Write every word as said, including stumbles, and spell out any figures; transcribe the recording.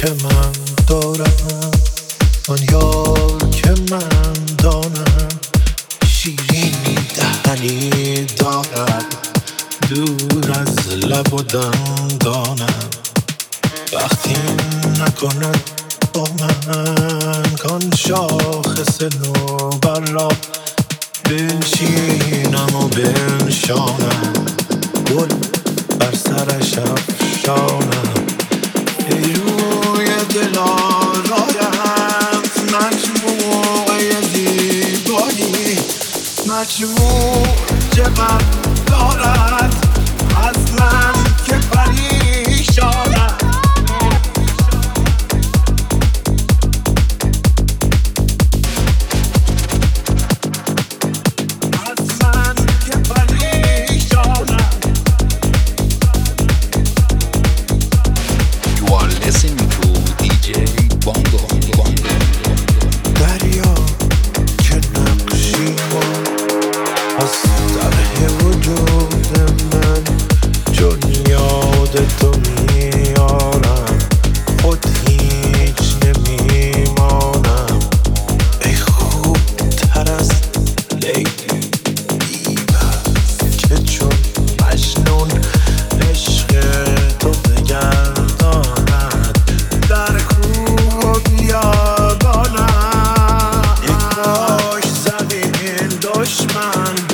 که من دارم، آن یار که من دانم، شیرینی دهنی دارد دور از لب و دندانم. وقتی نکند با من کان شاخص نوبر را بنشینم و بنشانم، گل بر سرش افشانم. ای روی دل آرایت مجموعه زیبایی، مجموع چقدر دارد از من که پریشانم. تو میارم خود هیچ نمیمانم. ای خوب تر از لیلی بی‌بس که چون مجنون عشق تو بگرداند در کوه و بیابانم. یک باش زمین دشمن